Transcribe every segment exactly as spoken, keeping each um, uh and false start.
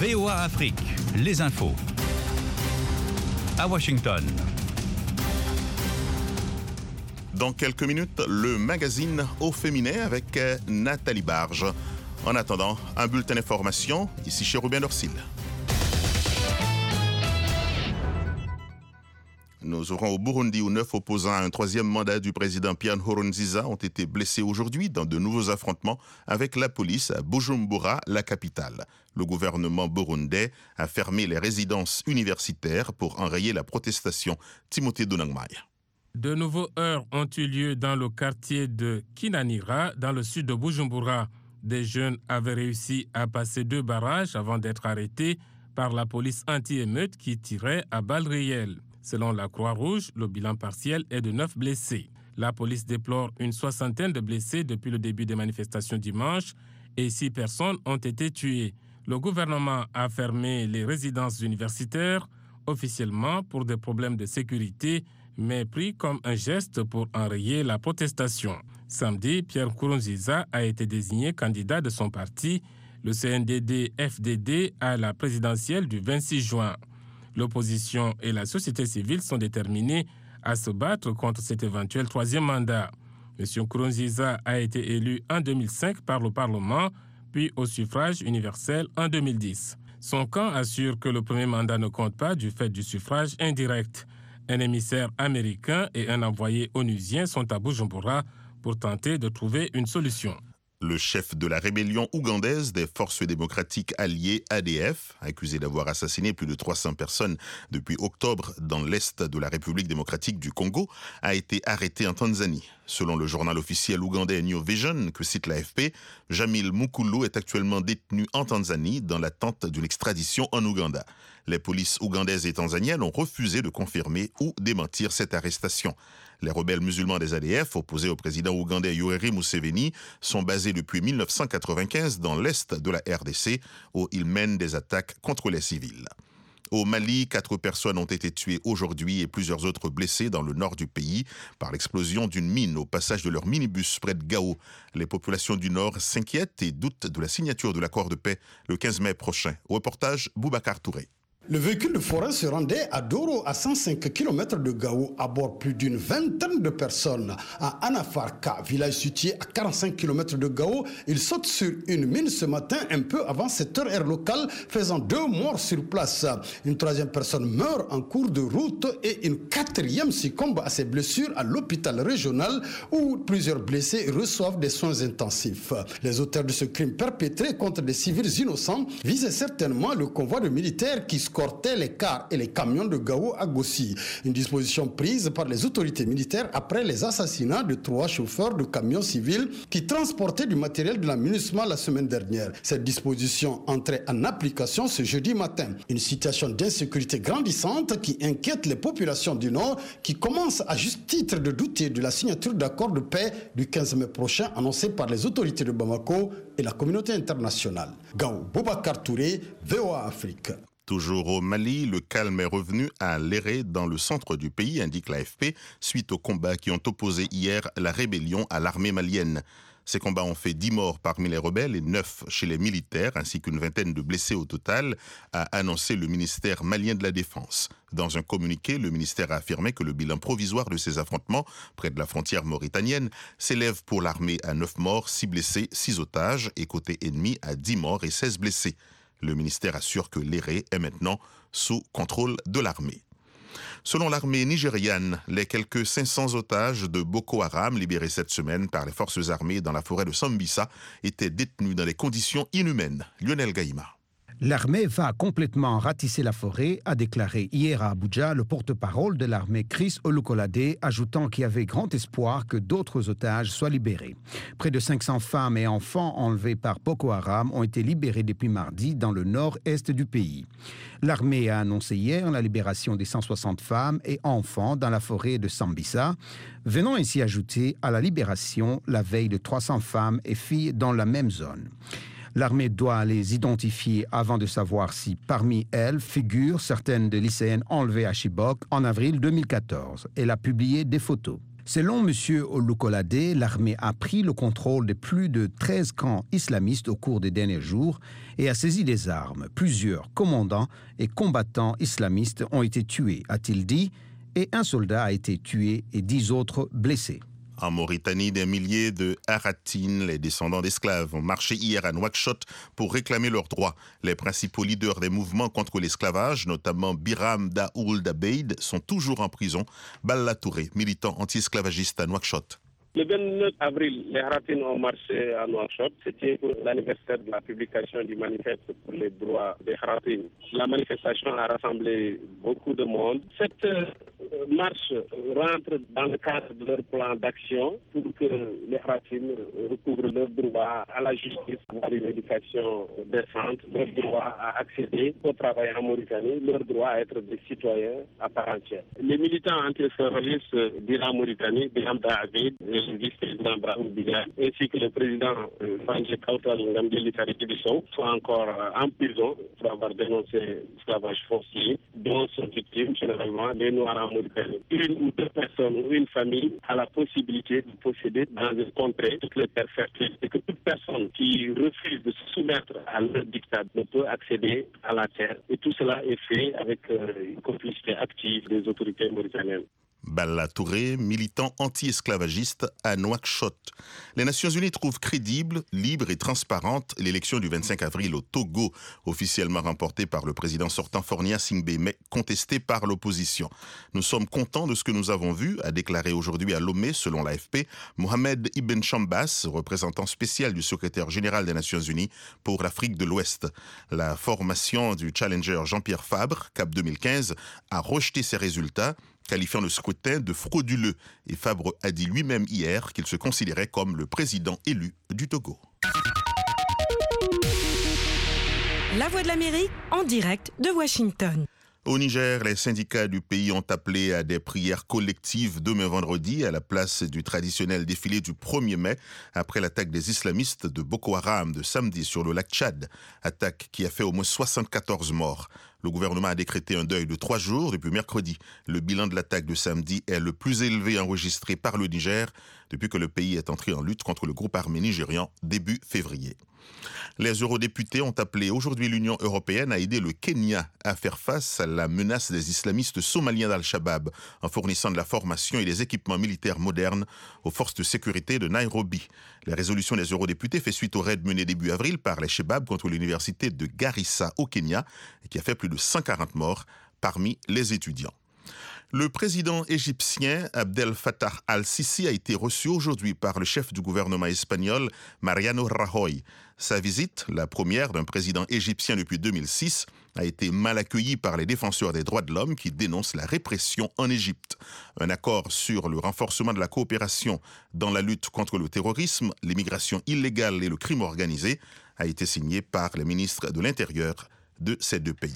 V O A Afrique, les infos. À Washington. Dans quelques minutes, le magazine Au féminin avec Nathalie Barge. En attendant, un bulletin d'information, ici chez Robin Dorsil. Nous aurons au Burundi où neuf opposants à un troisième mandat du président Pierre Nkurunziza ont été blessés aujourd'hui dans de nouveaux affrontements avec la police à Bujumbura, la capitale. Le gouvernement burundais a fermé les résidences universitaires pour enrayer la protestation. Timothée Donangmai. De nouveaux heurts ont eu lieu dans le quartier de Kinanira, dans le sud de Bujumbura. Des jeunes avaient réussi à passer deux barrages avant d'être arrêtés par la police anti-émeute qui tirait à balles réelles. Selon la Croix-Rouge, le bilan partiel est de neuf blessés. La police déplore une soixantaine de blessés depuis le début des manifestations dimanche et six personnes ont été tuées. Le gouvernement a fermé les résidences universitaires officiellement pour des problèmes de sécurité, mais pris comme un geste pour enrayer la protestation. Samedi, Pierre Nkurunziza a été désigné candidat de son parti, le C N D D F D D, à la présidentielle du vingt-six juin. L'opposition et la société civile sont déterminées à se battre contre cet éventuel troisième mandat. M. Nkurunziza a été élu en deux mille cinq par le Parlement, puis au suffrage universel en deux mille dix. Son camp assure que le premier mandat ne compte pas du fait du suffrage indirect. Un émissaire américain et un envoyé onusien sont à Bujumbura pour tenter de trouver une solution. Le chef de la rébellion ougandaise des forces démocratiques alliées A D F, accusé d'avoir assassiné plus de trois cents personnes depuis octobre dans l'est de la République démocratique du Congo, a été arrêté en Tanzanie. Selon le journal officiel ougandais New Vision, que cite l'A F P, Jamil Mukulu est actuellement détenu en Tanzanie dans l'attente d'une extradition en Ouganda. Les polices ougandaises et tanzaniennes ont refusé de confirmer ou démentir cette arrestation. Les rebelles musulmans des A D F, opposés au président ougandais Yoweri Museveni, sont basés depuis mille neuf cent quatre-vingt-quinze dans l'est de la R D C, où ils mènent des attaques contre les civils. Au Mali, quatre personnes ont été tuées aujourd'hui et plusieurs autres blessées dans le nord du pays par l'explosion d'une mine au passage de leur minibus près de Gao. Les populations du nord s'inquiètent et doutent de la signature de l'accord de paix le quinze mai prochain. Au reportage, Boubacar Touré. Le véhicule de forêt se rendait à Doro, à cent cinq kilomètres de Gao, à bord plus d'une vingtaine de personnes. À Anafarka, village situé à quarante-cinq kilomètres de Gao, il saute sur une mine ce matin un peu avant sept heures heure locale, faisant deux morts sur place. Une troisième personne meurt en cours de route et une quatrième succombe à ses blessures à l'hôpital régional où plusieurs blessés reçoivent des soins intensifs. Les auteurs de ce crime perpétré contre des civils innocents visaient certainement le convoi de militaires qui escortait les cars et les camions de Gao à Gossi. Une disposition prise par les autorités militaires après les assassinats de trois chauffeurs de camions civils qui transportaient du matériel de la MINUSMA la semaine dernière. Cette disposition entrait en application ce jeudi matin. Une situation d'insécurité grandissante qui inquiète les populations du Nord qui commencent à juste titre de douter de la signature d'accord de paix du quinze mai prochain annoncé par les autorités de Bamako et la communauté internationale. Gao, Boubacar Touré, V O A Afrique. Toujours au Mali, le calme est revenu à Léré, dans le centre du pays, indique l'A F P, suite aux combats qui ont opposé hier la rébellion à l'armée malienne. Ces combats ont fait dix morts parmi les rebelles et neuf chez les militaires, ainsi qu'une vingtaine de blessés au total, a annoncé le ministère malien de la Défense. Dans un communiqué, le ministère a affirmé que le bilan provisoire de ces affrontements, près de la frontière mauritanienne, s'élève pour l'armée à neuf morts, six blessés, six otages, et côté ennemi à dix morts et seize blessés. Le ministère assure que Léré est maintenant sous contrôle de l'armée. Selon l'armée nigériane, les quelques cinq cents otages de Boko Haram libérés cette semaine par les forces armées dans la forêt de Sambisa étaient détenus dans des conditions inhumaines. Lionel Gaïma. L'armée va complètement ratisser la forêt, a déclaré hier à Abuja le porte-parole de l'armée Chris Olukolade, ajoutant qu'il y avait grand espoir que d'autres otages soient libérés. Près de cinq cents femmes et enfants enlevés par Boko Haram ont été libérés depuis mardi dans le nord-est du pays. L'armée a annoncé hier la libération des cent soixante femmes et enfants dans la forêt de Sambisa, venant ainsi ajouter à la libération la veille de trois cents femmes et filles dans la même zone. L'armée doit les identifier avant de savoir si parmi elles figurent certaines des lycéennes enlevées à Chibok en avril deux mille quatorze. Elle a publié des photos. Selon M. Olukolade, l'armée a pris le contrôle de plus de treize camps islamistes au cours des derniers jours et a saisi des armes. Plusieurs commandants et combattants islamistes ont été tués, a-t-il dit, et un soldat a été tué et dix autres blessés. En Mauritanie, des milliers de Haratines, les descendants d'esclaves, ont marché hier à Nouakchott pour réclamer leurs droits. Les principaux leaders des mouvements contre l'esclavage, notamment Biram Daould Abeid, sont toujours en prison. Balla Touré, militant anti-esclavagiste à Nouakchott. Le vingt-neuf avril, les Haratines ont marché à Nouakchott. C'était pour l'anniversaire de la publication du manifeste pour les droits des Haratines. La manifestation a rassemblé beaucoup de monde. Cette euh, marche rentre dans le cadre de leur plan d'action pour que les Haratines recouvrent leurs droits à la justice, à une éducation décente, leur droit à accéder au travail en Mauritanie, leur droit à être des citoyens à part entière. Les militants anti-terroristes d'Iran Mauritanie, Biram Daould, le vice-président Brahim Bigal, ainsi que le président Fanje Kautal Ngamdeli Kariki Bissau sont encore en prison pour avoir dénoncé l'esclavage forcé, dont sont victimes généralement les Noirs en Mauritanie. Une ou deux personnes ou une famille a la possibilité de posséder dans une contrée toutes les terres fertiles et que toute personne qui refuse de se soumettre à leur dictat ne peut accéder à la terre. Et tout cela est fait avec une complicité active des autorités mauritaniennes. Balla Touré, militant anti-esclavagiste à Nouakchott. Les Nations Unies trouvent crédible, libre et transparente l'élection du vingt-cinq avril au Togo, officiellement remportée par le président sortant Fornia Singbe, mais contestée par l'opposition. Nous sommes contents de ce que nous avons vu, a déclaré aujourd'hui à Lomé, selon l'A F P, Mohamed Ibn Chambas, représentant spécial du secrétaire général des Nations Unies pour l'Afrique de l'Ouest. La formation du challenger Jean-Pierre Fabre, C A P deux mille quinze, a rejeté ces résultats, qualifiant le scrutin de frauduleux. Et Fabre a dit lui-même hier qu'il se considérait comme le président élu du Togo. La Voix de l'Amérique, en direct de Washington. Au Niger, les syndicats du pays ont appelé à des prières collectives demain vendredi à la place du traditionnel défilé du premier mai après l'attaque des islamistes de Boko Haram de samedi sur le lac Tchad, attaque qui a fait au moins soixante-quatorze morts. Le gouvernement a décrété un deuil de trois jours depuis mercredi. Le bilan de l'attaque de samedi est le plus élevé enregistré par le Niger depuis que le pays est entré en lutte contre le groupe armé nigérian début février. Les eurodéputés ont appelé aujourd'hui l'Union européenne à aider le Kenya à faire face à la menace des islamistes somaliens d'Al-Shabaab en fournissant de la formation et des équipements militaires modernes aux forces de sécurité de Nairobi. La résolution des eurodéputés fait suite au raid mené début avril par les Shabab contre l'université de Garissa au Kenya qui a fait plus de cent quarante morts parmi les étudiants. Le président égyptien Abdel Fattah al-Sisi a été reçu aujourd'hui par le chef du gouvernement espagnol Mariano Rajoy. Sa visite, la première d'un président égyptien depuis deux mille six, a été mal accueillie par les défenseurs des droits de l'homme qui dénoncent la répression en Égypte. Un accord sur le renforcement de la coopération dans la lutte contre le terrorisme, l'immigration illégale et le crime organisé a été signé par les ministres de l'Intérieur de ces deux pays.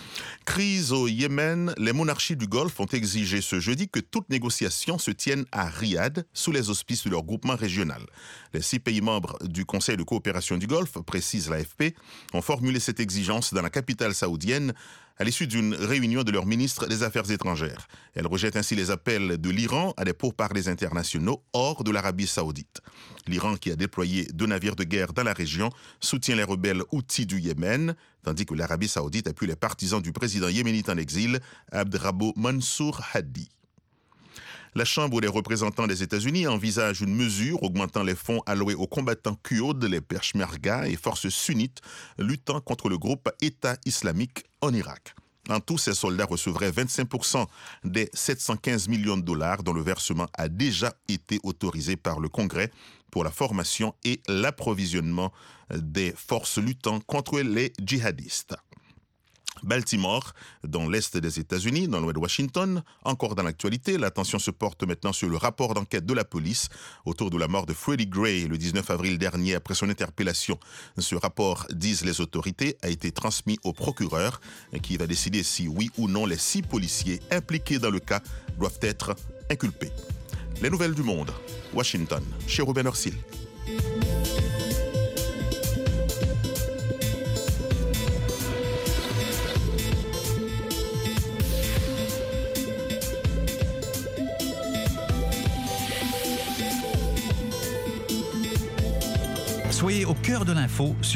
Crise au Yémen, les monarchies du Golfe ont exigé ce jeudi que toute négociation se tienne à Riyad sous les auspices de leur groupement régional. Les six pays membres du Conseil de coopération du Golfe, précise l'A F P, ont formulé cette exigence dans la capitale saoudienne à l'issue d'une réunion de leurs ministres des Affaires étrangères. Elle rejette ainsi les appels de l'Iran à des pourparlers internationaux hors de l'Arabie saoudite. L'Iran, qui a déployé deux navires de guerre dans la région, soutient les rebelles houthis du Yémen, tandis que l'Arabie saoudite appuie les partisans du président yéménite en exil, Abdrabbo Mansour Hadi. La Chambre des représentants des États-Unis envisage une mesure augmentant les fonds alloués aux combattants kurdes, les Peshmerga et forces sunnites luttant contre le groupe État islamique en Irak. En tout, ces soldats recevraient vingt-cinq pour cent des sept cent quinze millions de dollars dont le versement a déjà été autorisé par le Congrès pour la formation et l'approvisionnement des forces luttant contre les djihadistes. Baltimore, dans l'est des États-Unis, dans l'ouest de Washington, encore dans l'actualité, l'attention se porte maintenant sur le rapport d'enquête de la police autour de la mort de Freddie Gray le dix-neuf avril dernier après son interpellation. Ce rapport, disent les autorités, a été transmis au procureur qui va décider si oui ou non les six policiers impliqués dans le cas doivent être inculpés. Les nouvelles du monde, Washington, chez Ruben Orsil. au cœur de l'info